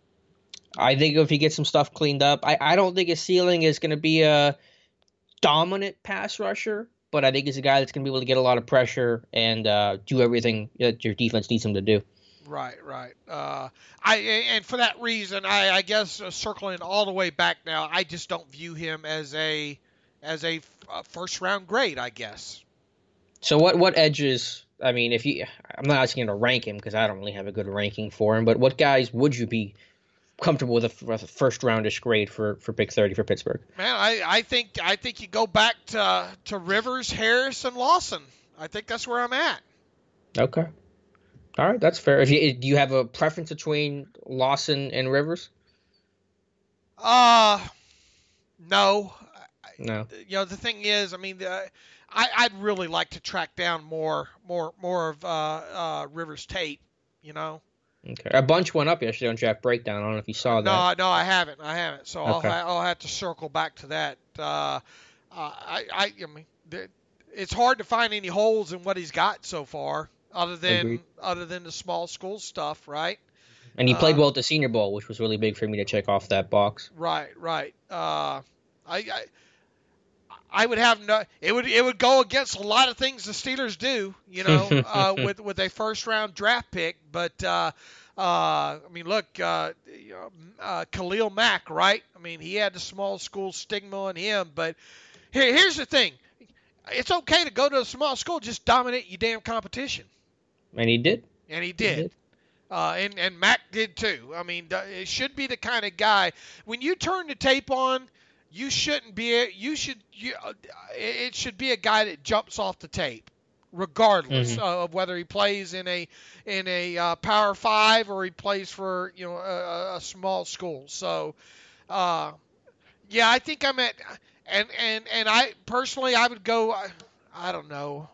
I think if he gets some stuff cleaned up, I, I don't think his ceiling is going to be a dominant pass rusher, but I think he's a guy that's going to be able to get a lot of pressure and uh, do everything that your defense needs him to do. Right, right. Uh, I and for that reason, I, I guess uh, circling all the way back now, I just don't view him as a as a, a first round grade. I guess. So what what edges? I mean, if you, I'm not asking you to rank him because I don't really have a good ranking for him. But what guys would you be comfortable with a, with a first roundish grade for, for pick thirty for Pittsburgh? Man, I, I think I think you go back to to Rivers, Harris, and Lawson. I think that's where I'm at. Okay. All right, that's fair. If you do you have a preference between Lawson and Rivers? Uh no. No. You know, the thing is, I mean, the, I I'd really like to track down more more more of uh, uh, Rivers tape. You know. Okay. A bunch went up yesterday on Draft Breakdown. I don't know if you saw that. No, no, I haven't. I haven't. So Okay. I'll I'll have to circle back to that. Uh, uh, I I I mean, it's hard to find any holes in what he's got so far, other than Agreed. other than the small school stuff, right? And he played Uh, well at the Senior Bowl, which was really big for me to check off that box. Right, right. Uh, I, I I would have no. It would it would go against a lot of things the Steelers do, you know, uh, with with a first round draft pick. But uh, uh, I mean, look, uh, you know, uh, Khalil Mack, right? I mean, he had the small school stigma on him. But here, here's the thing: it's okay to go to a small school, just dominate your damn competition. And he did. And he He did. did. Uh, and, and Mac did too. I mean, it should be the kind of guy, when you turn the tape on, you shouldn't be, you should, you, uh, it should be a guy that jumps off the tape, regardless Mhm. of whether he plays in a, in a uh, Power Five or he plays for, you know, a, a small school. So, uh, yeah, I think I'm at, and, and, and I, personally, I would go, I, I don't know.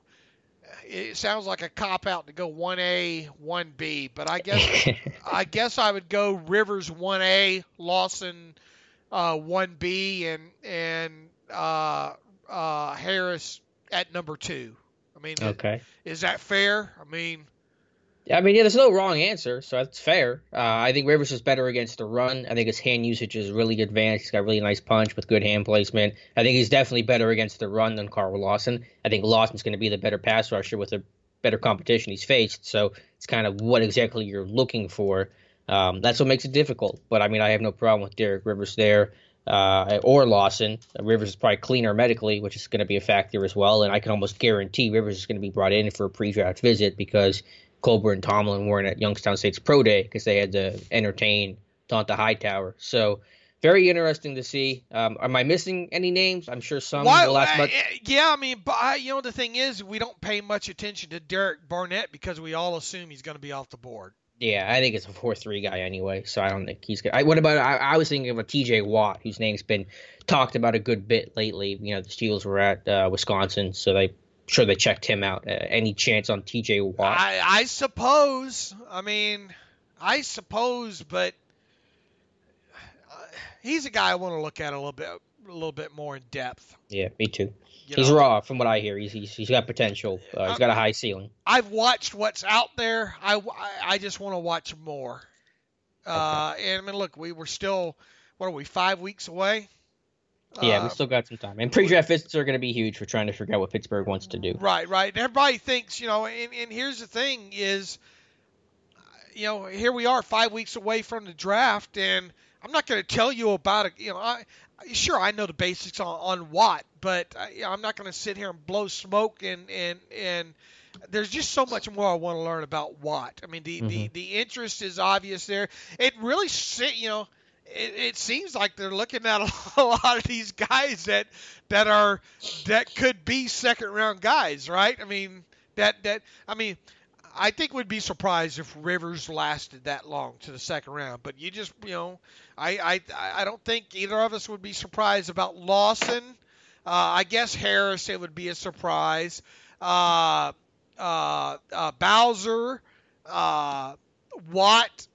It sounds like a cop out to go one A, one B, but I guess I guess I would go Rivers one A, Lawson uh, one B, and and uh, uh, Harris at number two. I mean, Okay. is that fair? I mean, I mean, yeah, there's no wrong answer, so that's fair. Uh, I think Rivers is better against the run. I think his hand usage is really advanced. He's got really nice punch with good hand placement. I think he's definitely better against the run than Carl Lawson. I think Lawson's going to be the better pass rusher with a better competition he's faced, so it's kind of what exactly you're looking for. Um, that's what makes it difficult. But, I mean, I have no problem with Derek Rivers there uh, or Lawson. Rivers is probably cleaner medically, which is going to be a factor as well, and I can almost guarantee Rivers is going to be brought in for a pre-draft visit because Colbert and Tomlin weren't at Youngstown State's pro day because they had to entertain Tonta Hightower. So very interesting to see. Um, am I missing any names? I'm sure some. why, will ask about- uh, yeah, I mean, but I, you know, the thing is, we don't pay much attention to Derek Barnett because we all assume he's going to be off the board. Yeah, I think it's a four three guy anyway, so I don't think he's good. I, what about, I, I was thinking of a T J Watt, whose name's been talked about a good bit lately. You know, the Steelers were at uh, Wisconsin, so they sure they checked him out. Uh, any chance on T J Watt? I, I suppose. I mean, I suppose, but uh, he's a guy I want to look at a little bit, a little bit more in depth. Yeah, me too. You He's know? raw, from what I hear. He's he's, he's got potential. Uh, he's got a high ceiling. I've watched what's out there. I, I just want to watch more. Uh, and I mean, look, we were still, what are we, five weeks away? Yeah, Uh, we still got some time. And pre-draft visits are going to be huge for trying to figure out what Pittsburgh wants to do. Right, right. And everybody thinks, you know, and, and here's the thing is, you know, here we are five weeks away from the draft, and I'm not going to tell you about it. You know, I sure I know the basics on, on Watt, but I, you know, I'm not going to sit here and blow smoke. And and and there's just so much more I want to learn about Watt. I mean, the Mm-hmm. the, the interest is obvious there. It really, you know. It, it seems like they're looking at a lot of these guys that that are that could be second round guys, right? I mean that that I mean I think we'd be surprised if Rivers lasted that long to the second round. But you just you know I I, I don't think either of us would be surprised about Lawson. Uh, I guess Harris it would be a surprise. Uh, uh, uh, Bowser, uh, Watt,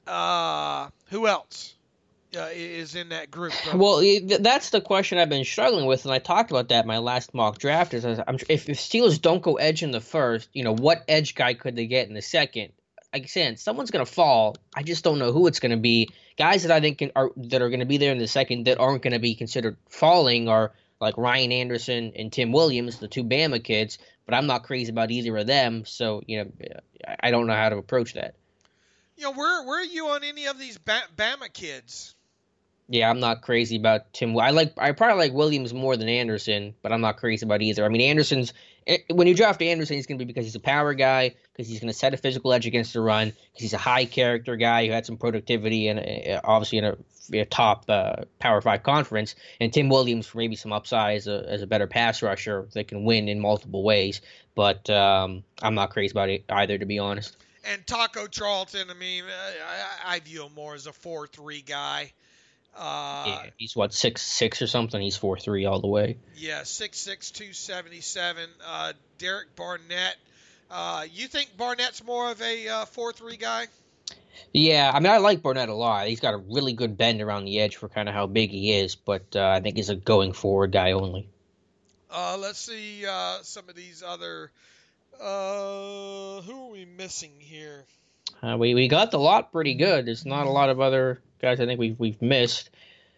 uh, who else? Uh, is in that group. Bro. Well, th- that's the question I've been struggling with, and I talked about that in my last mock draft. Is I'm, if, if Steelers don't go edge in the first, you know, what edge guy could they get in the second? Like I said, someone's going to fall. I just don't know who it's going to be. Guys that I think can, are that are going to be there in the second that aren't going to be considered falling are like Ryan Anderson and Tim Williams, the two Bama kids. But I'm not crazy about either of them, so you know, I don't know how to approach that. You know, where where are you on any of these ba- Bama kids? Yeah, I'm not crazy about Tim. I like I probably like Williams more than Anderson, but I'm not crazy about either. I mean, Anderson's when you draft Anderson, he's going to be because he's a power guy, because he's going to set a physical edge against the run, because he's a high character guy who had some productivity and uh, obviously in a, a top uh, Power Five conference. And Tim Williams for maybe some upside as a, as a better pass rusher that can win in multiple ways. But um, I'm not crazy about it either, to be honest. And Taco Charlton, I mean, I, I view him more as a four three guy. Uh, Yeah, he's what six six or something. He's four three all the way. Yeah, six six, two seventy-seven. Uh, Derek Barnett. Uh, you think Barnett's more of a uh, four three guy? Yeah, I mean, I like Barnett a lot. He's got a really good bend around the edge for kind of how big he is, but uh, I think he's a going forward guy only. Uh, let's see uh, some of these other. Uh, who are we missing here? Uh, we we got the lot pretty good. There's not a lot of other guys I think we've we've missed.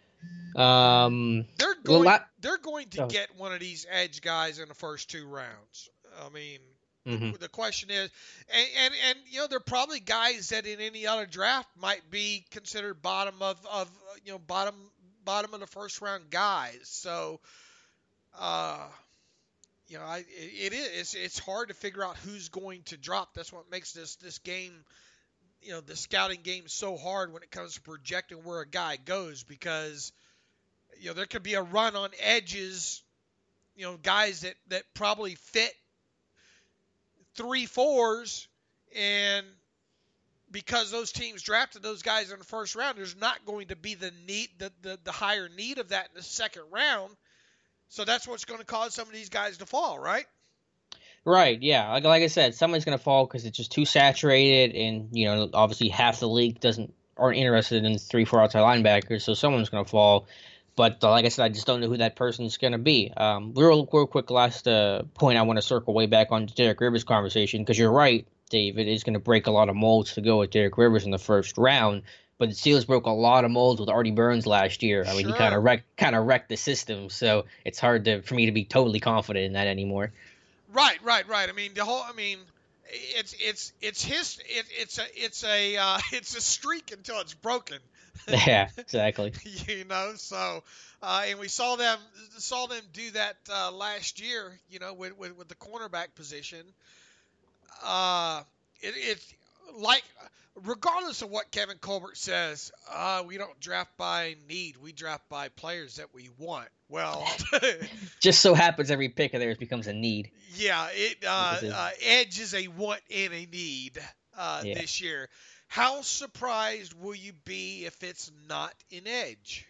Um, they're going lot, they're going to oh. get one of these edge guys in the first two rounds. I mean, mm-hmm. the, the question is, and, and and you know, they're probably guys that in any other draft might be considered bottom of, of you know bottom bottom of the first round guys. So, uh, you know, I it, it is it's, it's hard to figure out who's going to drop. That's what makes this this game, you know, the scouting game so hard when it comes to projecting where a guy goes, because you know, there could be a run on edges, you know, guys that, that probably fit three fours, and because those teams drafted those guys in the first round, there's not going to be the need, the, the, the higher need of that in the second round. So that's what's going to cause some of these guys to fall, right? Right, yeah. Like like I said, somebody's going to fall because it's just too saturated, and, you know, obviously half the league doesn't aren't interested in three, four outside linebackers, so someone's going to fall. But uh, like I said, I just don't know who that person's going to be. Um, real, real quick, last uh, point I want to circle way back on Derek Rivers' conversation, because you're right, Dave. It is going to break a lot of molds to go with Derek Rivers in the first round. But the Steelers broke a lot of molds with Artie Burns last year. I mean, Sure. he kind of wrecked, kind of wrecked the system. So it's hard to for me to be totally confident in that anymore. Right, right, right. I mean, the whole. I mean, it's it's it's his. It, it's a it's a uh, it's a streak until it's broken. Yeah, exactly. You know, so uh, and we saw them saw them do that uh, last year. You know, with with, with the cornerback position. Uh, it, it's like, regardless of what Kevin Colbert says, uh, we don't draft by need. We draft by players that we want. Well, just so happens every pick of theirs becomes a need. Yeah, it uh, uh, edge is a want and a need uh, yeah. this year. How surprised will you be if it's not an edge?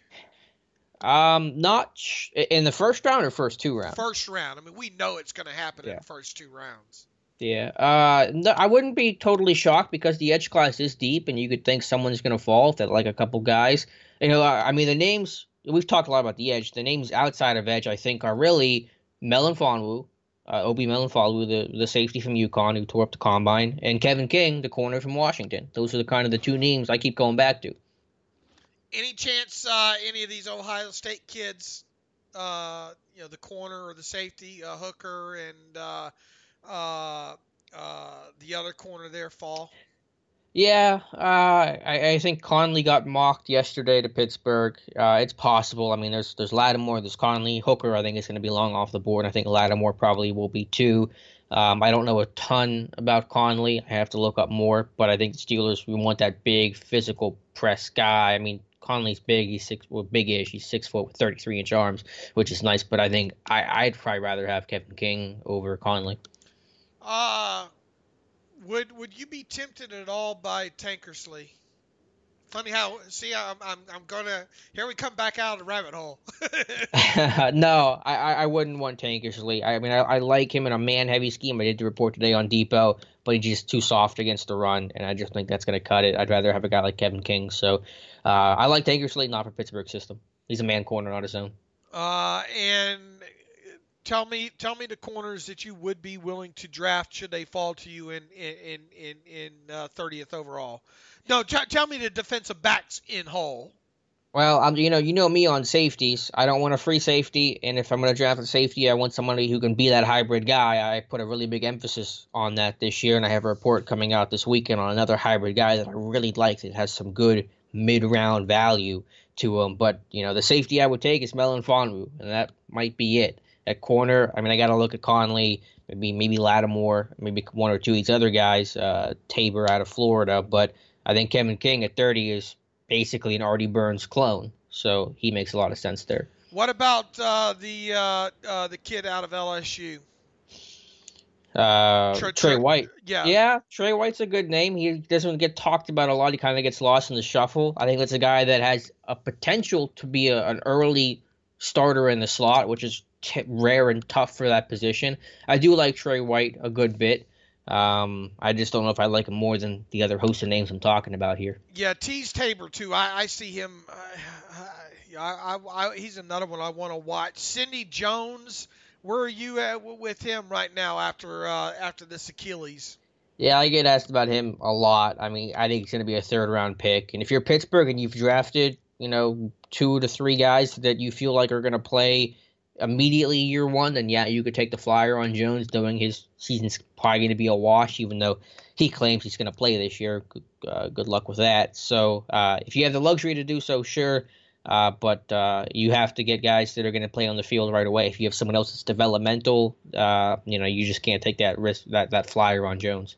Um, not sh- in the first round or first two rounds. First round. I mean, we know it's going to happen yeah. in the first two rounds. Yeah. Uh, no, I wouldn't be totally shocked because the edge class is deep, and you could think someone's going to fall if they like a couple guys. You know, I mean, the names we've talked a lot about the edge. The names outside of edge, I think, are really Melifonwu. Uh, Obi Melifonwu, the, the safety from UConn who tore up the combine, and Kevin King, the corner from Washington. Those are the kind of the two names I keep going back to. Any chance uh, any of these Ohio State kids, uh, you know, the corner or the safety, uh, Hooker and uh, uh, uh, the other corner there fall? Yeah, uh, I, I think Conley got mocked yesterday to Pittsburgh. Uh, it's possible. I mean, there's there's Lattimore, there's Conley. Hooker, I think, is going to be long off the board. I think Lattimore probably will be too. Um, I don't know a ton about Conley. I have to look up more, but I think the Steelers, we want that big physical press guy. I mean, Conley's big. He's six, well, big-ish. He's six foot with thirty-three inch arms, which is nice. But I think I, I'd probably rather have Kevin King over Conley. Uh Would would you be tempted at all by Tankersley? Funny how, see, I'm I'm I'm gonna, here we come back out of the rabbit hole. No, I, I wouldn't want Tankersley. I mean, I, I like him in a man-heavy scheme. I did the report today on Depot, but he's just too soft against the run, and I just think that's going to cut it. I'd rather have a guy like Kevin King. So uh, I like Tankersley, not for Pittsburgh system. He's a man corner, not his own. Uh, and tell me tell me the corners that you would be willing to draft should they fall to you in in in in uh, thirtieth overall. No, t- tell me the defensive backs in whole. Well, I'm, you know, you know me on safeties. I don't want a free safety, and if I'm going to draft a safety, I want somebody who can be that hybrid guy. I put a really big emphasis on that this year, and I have a report coming out this weekend on another hybrid guy that I really like that has some good mid-round value to him. But, you know, the safety I would take is Melifonwu, and that might be it. At corner, I mean, I got to look at Conley, maybe maybe Lattimore, maybe one or two of these other guys, uh, Tabor out of Florida, but I think Kevin King at thirty is basically an Artie Burns clone, so he makes a lot of sense there. What about uh, the uh, uh, the kid out of L S U? Uh, Trey, Trey White. Yeah. Yeah, Trey White's a good name. He doesn't get talked about a lot. He kind of gets lost in the shuffle. I think that's a guy that has a potential to be a, an early starter in the slot, which is t- rare and tough for that position. I do like Trey White a good bit. Um, I just don't know if I like him more than the other host of names I'm talking about here. Yeah, Tease Tabor too. I, I see him. Uh, I, I, I, he's another one I want to watch. Sidney Jones. Where are you at with him right now after uh, after this Achilles? Yeah, I get asked about him a lot. I mean, I think he's going to be a third round pick. And if you're Pittsburgh and you've drafted, you know, two to three guys that you feel like are going to play immediately year one, then yeah, you could take the flyer on Jones, knowing his season's probably going to be a wash, even though he claims he's going to play this year. Uh, good luck with that. So uh, if you have the luxury to do so, sure. Uh, but uh, you have to get guys that are going to play on the field right away. If you have someone else that's developmental, uh, you know, you just can't take that risk, that, that flyer on Jones.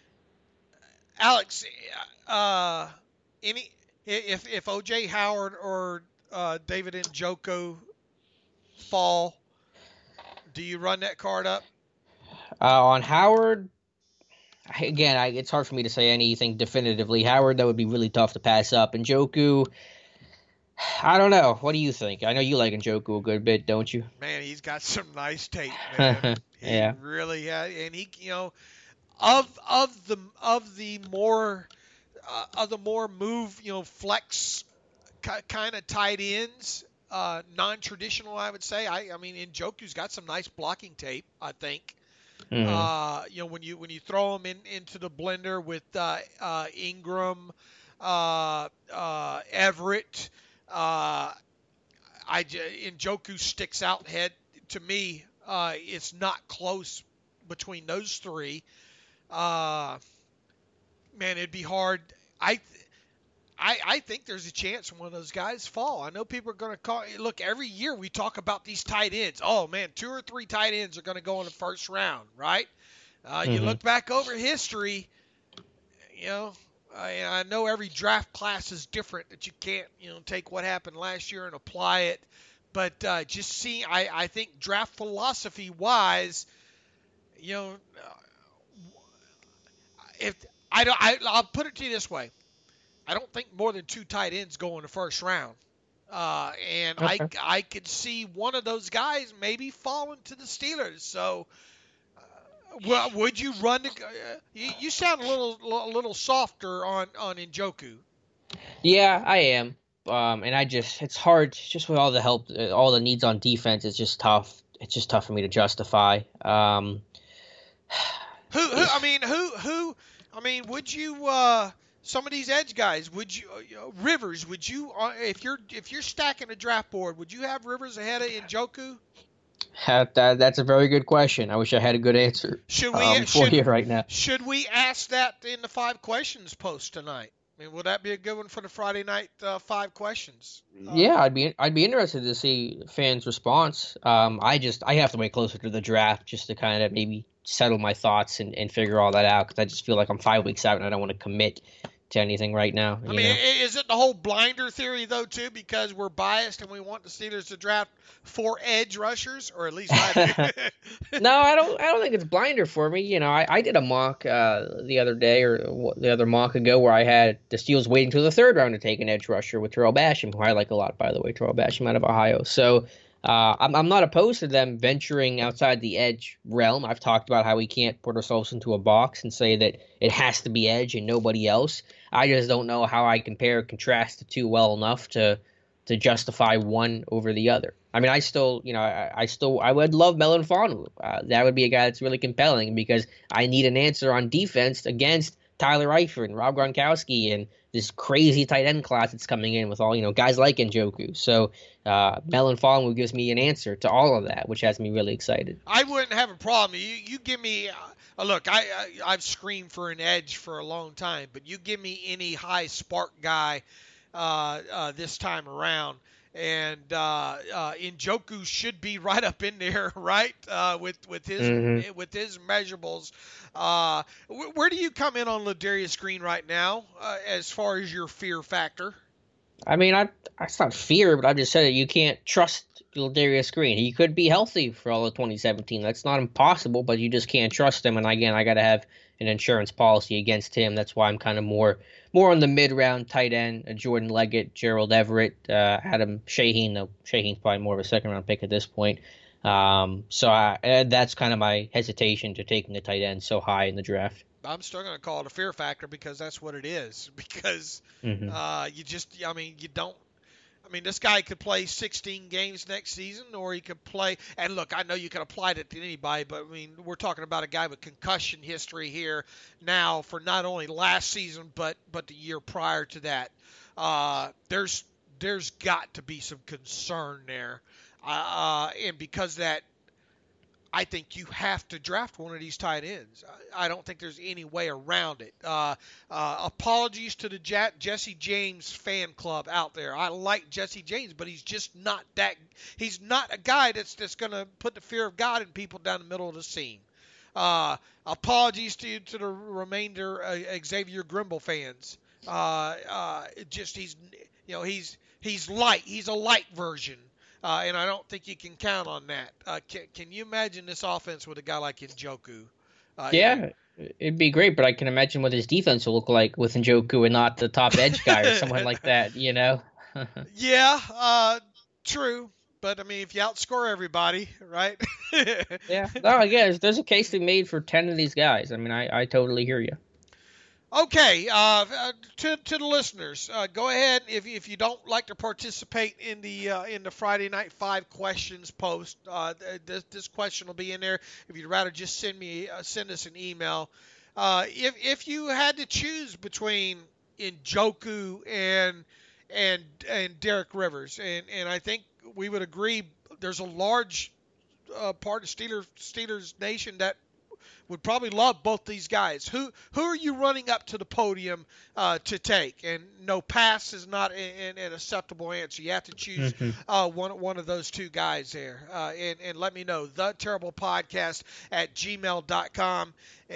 Alex, uh, any if if O J Howard or uh, David Njoku fall, do you run that card up? Uh, on Howard, again, I, it's hard for me to say anything definitively. Howard, that would be really tough to pass up. And Njoku, I don't know. What do you think? I know you like Njoku a good bit, don't you? Man, he's got some nice tape, man. He yeah. really has, and he, you know, of of the of the more uh, of the more move, you know, flex k- kind of tight ends, uh, non-traditional, I would say. I, I mean, Njoku's got some nice blocking tape, I think. Mm-hmm. Uh, you know, when you when you throw him in into the blender with uh, uh, Ingram, uh, uh, Everett, uh, I Njoku sticks out head to me. Uh, it's not close between those three. Uh, man, it'd be hard. I, I, I think there's a chance one of those guys fall. I know people are going to call. Look, every year we talk about these tight ends. Oh man, two or three tight ends are going to go in the first round, right? Uh, mm-hmm. You look back over history. You know, I, I know every draft class is different. That you can't, you know, take what happened last year and apply it. But uh, just see, I, I think draft philosophy wise, you know. Uh, If I don't, I, I'll put it to you this way: I don't think more than two tight ends go in the first round, uh, and okay. I I could see one of those guys maybe falling to the Steelers. So, uh, well, would you run? To, uh, you, you sound a little a little softer on on Njoku. Yeah, I am, um, and I just it's hard just with all the help, all the needs on defense. It's just tough. It's just tough for me to justify. Um, Who, who? I mean, who? Who? I mean, would you? Uh, some of these edge guys, would you? Uh, Rivers, would you? Uh, if you're if you're stacking a draft board, would you have Rivers ahead of Njoku? That, that, that's a very good question. I wish I had a good answer. Should we um, should, for you right now? Should we ask that in the five questions post tonight? I mean, would that be a good one for the Friday night uh, five questions? Uh, yeah, I'd be I'd be interested to see fans' response. Um, I just I have to wait closer to the draft just to kind of maybe settle my thoughts and, and figure all that out because I just feel like I'm five weeks out and I don't want to commit to anything right now. I mean, know? Is it the whole blinder theory though too? Because we're biased and we want the Steelers to draft four edge rushers, or at least I do. No, I don't. I don't think it's blinder for me. You know, I, I did a mock uh, the other day or the other mock ago where I had the Steelers waiting till the third round to take an edge rusher with Terrell Basham, who I like a lot, by the way, Terrell Basham out of Ohio. So. Uh, I'm, I'm not opposed to them venturing outside the edge realm. I've talked about how we can't put ourselves into a box and say that it has to be edge and nobody else. I just don't know how I compare and contrast the two well enough to to justify one over the other. I mean, I still, you know, I, I still, I would love Melon Fonu. Uh, that would be a guy that's really compelling because I need an answer on defense against Tyler Eifert and Rob Gronkowski and this crazy tight end class that's coming in with all, you know, guys like Njoku. So uh, Melon Fonu gives me an answer to all of that, which has me really excited. I wouldn't have a problem. You you give me uh, look. I, I I've screamed for an edge for a long time, but you give me any high spark guy uh, uh, this time around, and uh, uh, Njoku should be right up in there, right? Uh, with with his mm-hmm. with his measurables. Uh, wh- where do you come in on Ladarius Green right now, uh, as far as your fear factor? I mean, I it's not fear, but I've just said that you can't trust Ladarius Green. He could be healthy for all of twenty seventeen. That's not impossible, but you just can't trust him. And again, I got to have an insurance policy against him. That's why I'm kind of more more on the mid-round tight end, uh, Jordan Leggett, Gerald Everett, uh, Adam Shaheen. Though Shaheen's probably more of a second-round pick at this point. Um, so I, that's kind of my hesitation to taking the tight end so high in the draft. I'm still going to call it a fear factor because that's what it is. Because mm-hmm. uh, you just, I mean, you don't. I mean, this guy could play sixteen games next season, or he could play. And look, I know you can apply it to anybody, but I mean, we're talking about a guy with concussion history here now for not only last season, but but the year prior to that. Uh, there's there's got to be some concern there, uh, and because of that, I think you have to draft one of these tight ends. I don't think there's any way around it. Uh, uh, apologies to the J- Jesse James fan club out there. I like Jesse James, but he's just not that. He's not a guy that's that's going to put the fear of God in people down the middle of the seam. Uh, apologies to to the remainder uh, Xavier Grimble fans. Uh, uh, it just he's you know he's he's light. He's a light version. Uh, and I don't think you can count on that. Uh, can, can you imagine this offense with a guy like Njoku? Uh, yeah, it'd be great, but I can imagine what his defense will look like with Njoku and not the top edge guy or someone like that, you know? yeah, uh, true. But, I mean, if you outscore everybody, right? yeah. No, I guess there's a case to be made for ten of these guys. I mean, I, I totally hear you. Okay, uh, to to the listeners, uh, go ahead if if you don't like to participate in the uh, in the Friday Night Five questions post. Uh, this this question will be in there. If you'd rather just send me uh, send us an email. Uh, if if you had to choose between Njoku and and and Derek Rivers, and and I think we would agree there's a large uh, part of Steelers Steelers Nation that would probably love both these guys. Who who are you running up to the podium uh, to take? And no, pass is not an, an acceptable answer. You have to choose mm-hmm. uh, one one of those two guys there. Uh, and, and let me know. The Terrible Podcast at gmail dot com.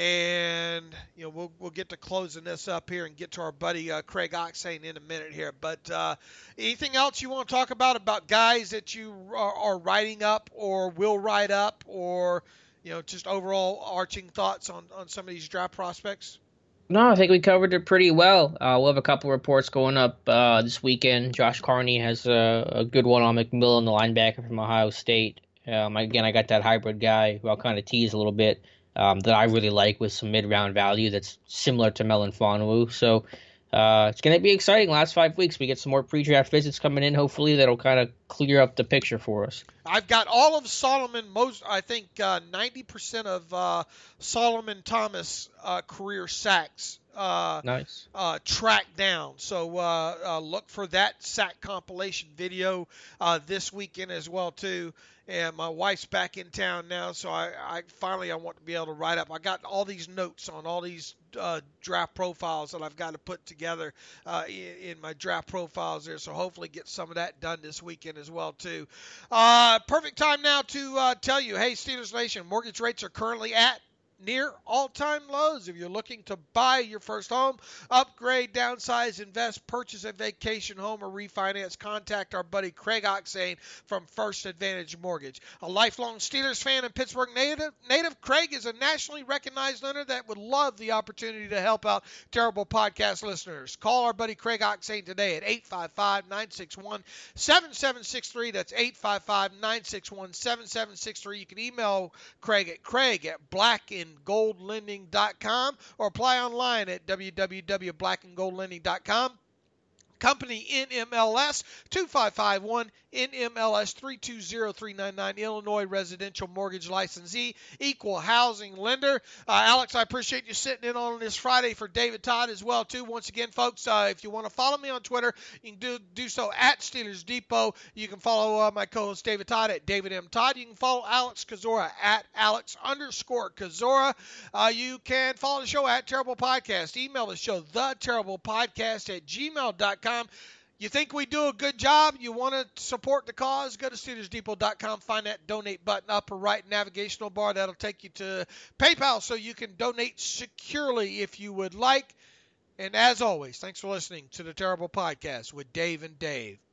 And you know we'll we'll get to closing this up here and get to our buddy uh, Craig Oxane in a minute here. But uh, anything else you want to talk about about guys that you are, are writing up or will write up, or you know, just overall arching thoughts on, on some of these draft prospects? No, I think we covered it pretty well. Uh, we'll have a couple reports going up uh, this weekend. Josh Carney has a, a good one on McMillan, the linebacker from Ohio State. Um, again, I got that hybrid guy who I'll kind of tease a little bit um, that I really like with some mid-round value that's similar to Melon Fonwu. So uh, it's going to be exciting. Last five weeks, we get some more pre-draft visits coming in. Hopefully that'll kind of clear up the picture for us. I've got all of Solomon, most I think uh, ninety percent of uh, Solomon Thomas uh, career sacks uh, nice. uh, tracked down. So uh, uh, look for that sack compilation video uh, this weekend as well too. And my wife's back in town now, so I, I finally I want to be able to write up. I got all these notes on all these uh, draft profiles that I've got to put together uh, in, in my draft profiles there. So hopefully get some of that done this weekend as well too. Uh, perfect time now to uh, tell you, hey, Steelers Nation, mortgage rates are currently at near all-time lows. If you're looking to buy your first home, upgrade, downsize, invest, purchase a vacation home, or refinance, contact our buddy Craig Oxane from First Advantage Mortgage. A lifelong Steelers fan and Pittsburgh native, native Craig is a nationally recognized lender that would love the opportunity to help out Terrible Podcast listeners. Call our buddy Craig Oxane today at eight five five, nine six one, seven seven six three. That's eight five five, nine six one, seven seven six three. You can email Craig at Craig at black and gold lending dot com or apply online at w w w dot black and gold lending dot com. Company N M L S two five five one, N M L S three two zero three nine nine, Illinois residential mortgage licensee, equal housing lender. Uh, Alex, I appreciate you sitting in on this Friday for David Todd as well, too. Once again, folks, uh, if you want to follow me on Twitter, you can do, do so at Steelers Depot. You can follow uh, my co-host David Todd at David M. Todd. You can follow Alex Kozora at Alex underscore Kozora. Uh, you can follow the show at Terrible Podcast. Email the show, the Terrible Podcast at gmail dot com. You think we do a good job? You want to support the cause? Go to Steelers Depot dot com. Find that donate button upper right navigational bar. That'll take you to PayPal so you can donate securely if you would like. And as always, thanks for listening to the Terrible Podcast with Dave and Dave.